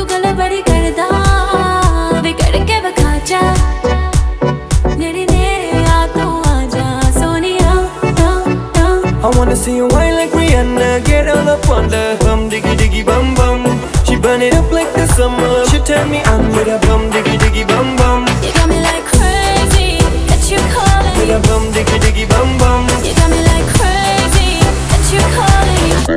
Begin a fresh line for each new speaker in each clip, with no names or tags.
तू गल बड़ी करदा वे करके विखा जा मेरे नेड़े आ तू आजा Sonia
I wanna see you whine like Rihanna, get all up on the bum diggy diggy bum bum. She burn it up like the summer. She turn me on with a bum diggy diggy bum bum.
You got me like crazy, that you calling
With a bum diggy diggy bum bum.
You got me like crazy, that you calling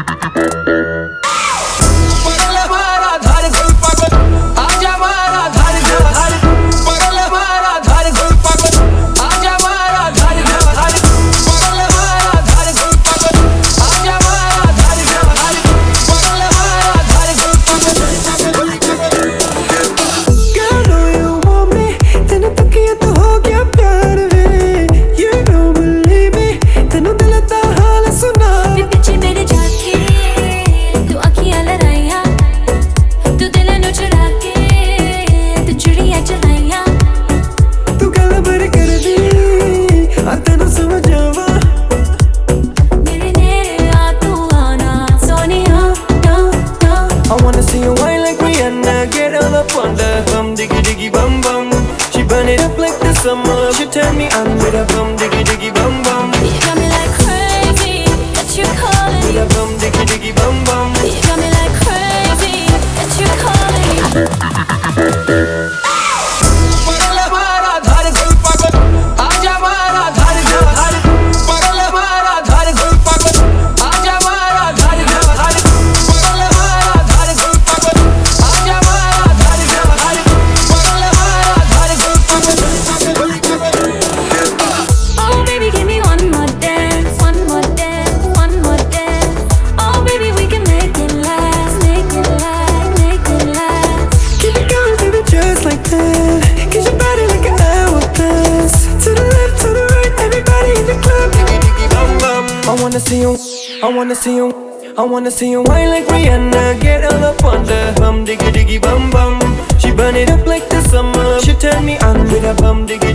पगल मारा धार गुल पागल आजा मारा धार धार पगल मारा धार गुल पागल आजा मारा धार धार पगल मारा धार गुल पागल आजा मारा धार धार पगल मारा धार गुल पागल Girl, know you want me तेनू तकिया तो हो गया प्यार वे You don't believe me तेनू दिल दा हाल सुना
पीछे मेरे जाके तू अखियां लड़ाइया तू दिल नू चुरा के तू चुड़ियां चलाइया
तू गल बड़ी कर दी आ तेनू समझावा
मेरे नेड़े आ तू आना Sonia
I wanna see you whine like Rihanna, get all up on the bum diggy diggy bum bum. She burn it up like the summer. She turn me on with a bum diggy diggy bum bum.
You got me like crazy, that you calling
With a bum diggy diggy bum bum.
You got me like crazy, that you calling
पगल मारा धार गुल पागल आजा मारा धार धार पगल मारा धार गुल पागल आजा मारा धार धार पगल मारा धार गुल पागल आजा मारा धार धार पगल मारा धार गुल पागल
Oh baby give me one more dance, one more dance, one more dance Oh baby we can make it last, make it last, make it last
Keep it going, baby, just like that. Get your body like an hourglass. To the left, to the right, everybody in the club. Diggy diggy bum bum. I wanna see you, I wanna see you, I wanna see you whine like Rihanna. Get all up on the bum diggy diggy bum bum. She burn it up like the summer. She turn me on with a bum diggy.